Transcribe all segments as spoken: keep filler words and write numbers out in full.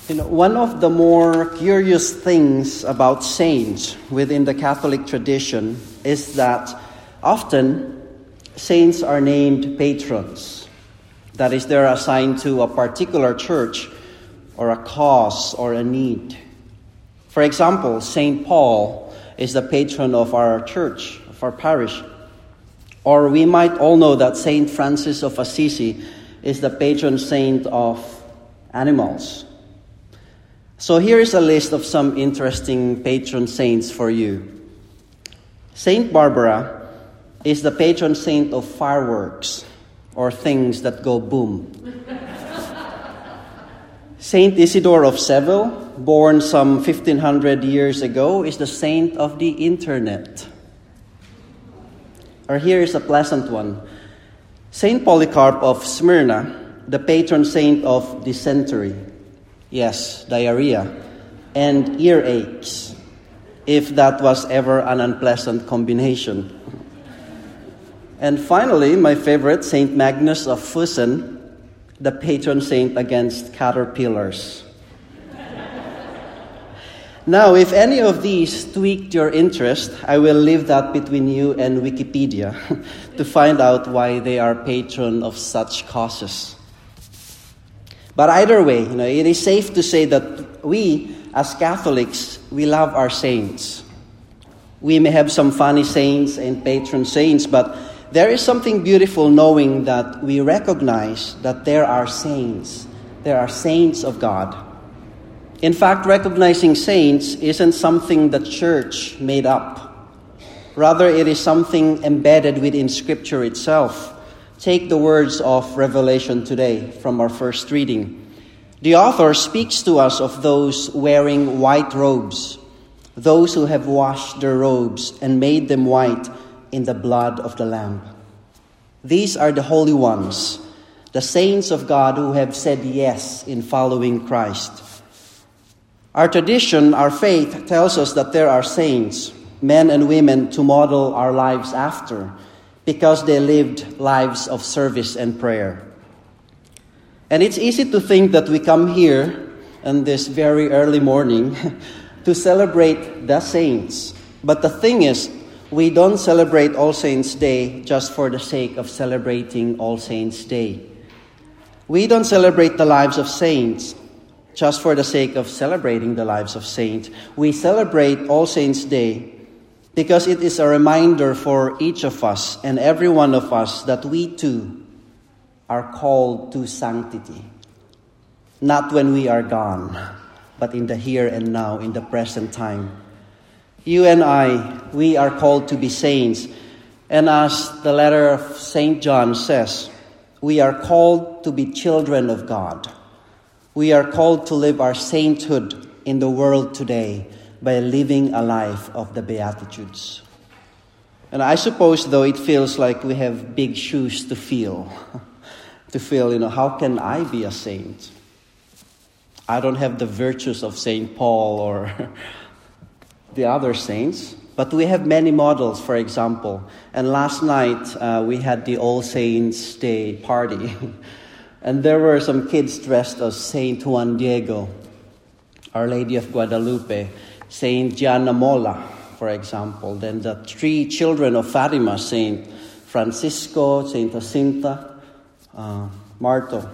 You know, one of the more curious things about saints within the Catholic tradition is that often saints are named patrons. That is, they're assigned to a particular church or a cause or a need. For example, Saint Paul is the patron of our church, of our parish. Or we might all know that Saint Francis of Assisi is the patron saint of animals. So here is a list of some interesting patron saints for you. Saint Barbara is the patron saint of fireworks, or things that go boom. Saint Isidore of Seville, born some fifteen hundred years ago, is the saint of the internet. Or here is a pleasant one. Saint Polycarp of Smyrna, the patron saint of dysentery. Yes, diarrhea, and earaches, if that was ever an unpleasant combination. And finally, my favorite, Saint Magnus of Fussen, the patron saint against caterpillars. Now, if any of these tweaked your interest, I will leave that between you and Wikipedia to find out why they are patron of such causes. But either way, you know, it is safe to say that we, as Catholics, we love our saints. We may have some funny saints and patron saints, but there is something beautiful knowing that we recognize that there are saints. There are saints of God. In fact, recognizing saints isn't something the church made up. Rather, it is something embedded within Scripture itself. Take the words of Revelation today from our first reading. The author speaks to us of those wearing white robes, those who have washed their robes and made them white in the blood of the Lamb. These are the holy ones, the saints of God who have said yes in following Christ. Our tradition, our faith, tells us that there are saints, men and women, to model our lives after, because they lived lives of service and prayer. And it's easy to think that we come here on this very early morning to celebrate the saints. But the thing is, we don't celebrate All Saints' Day just for the sake of celebrating All Saints' Day. We don't celebrate the lives of saints just for the sake of celebrating the lives of saints. We celebrate All Saints' Day because it is a reminder for each of us and every one of us that we too are called to sanctity. Not when we are gone, but in the here and now, in the present time. You and I, we are called to be saints. And as the letter of Saint John says, we are called to be children of God. We are called to live our sainthood in the world today by living a life of the Beatitudes. And I suppose, though, it feels like we have big shoes to fill. to fill, you know, how can I be a saint? I don't have the virtues of Saint Paul or the other saints, but we have many models, for example. And last night, uh, we had the All Saints' Day party. And there were some kids dressed as Saint Juan Diego, Our Lady of Guadalupe, Saint Gianna Molla, for example. Then the three children of Fatima, Saint Francisco, Saint Jacinta, uh, Marto.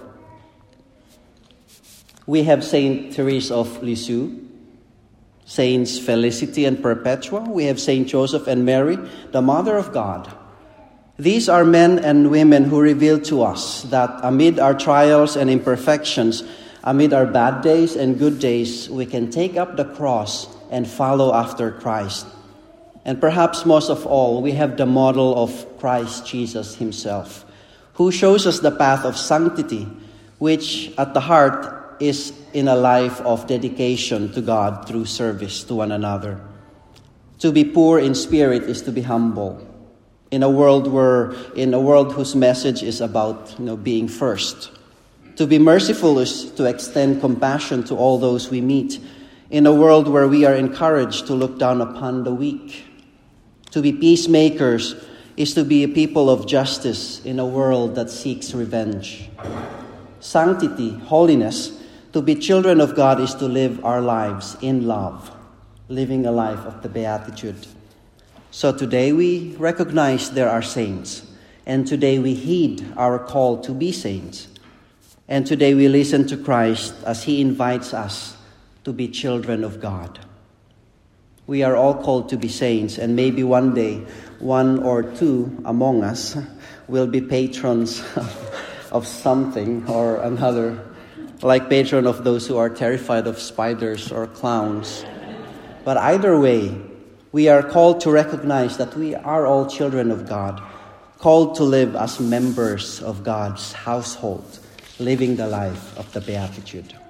We have Saint Therese of Lisieux, Saints Felicity and Perpetua. We have Saint Joseph and Mary, the Mother of God. These are men and women who reveal to us that amid our trials and imperfections, amid our bad days and good days, we can take up the cross and follow after Christ. And perhaps most of all, we have the model of Christ Jesus himself, who shows us the path of sanctity, which at the heart is in a life of dedication to God through service to one another. To be poor in spirit is to be humble. In a world where, in a world whose message is about, you know, being first. To be merciful is to extend compassion to all those we meet. In a world where we are encouraged to look down upon the weak. To be peacemakers is to be a people of justice in a world that seeks revenge. Sanctity, holiness, To be children of God is to live our lives in love, living a life of the Beatitude. So today we recognize there are saints, and today we heed our call to be saints. And today we listen to Christ as he invites us to be children of God. We are all called to be saints, and maybe one day one or two among us will be patrons of something or another, like patron of those who are terrified of spiders or clowns. But either way, we are called to recognize that we are all children of God, called to live as members of God's household, living the life of the Beatitude.